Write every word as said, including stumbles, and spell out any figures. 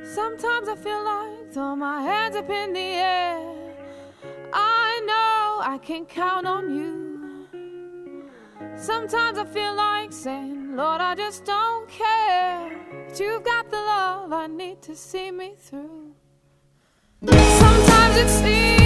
Sometimes I feel like throw my hands up in the air. I know I can count on you. Sometimes I feel like saying, Lord, I just don't care. But you've got the love I need to see me through. Sometimes it seems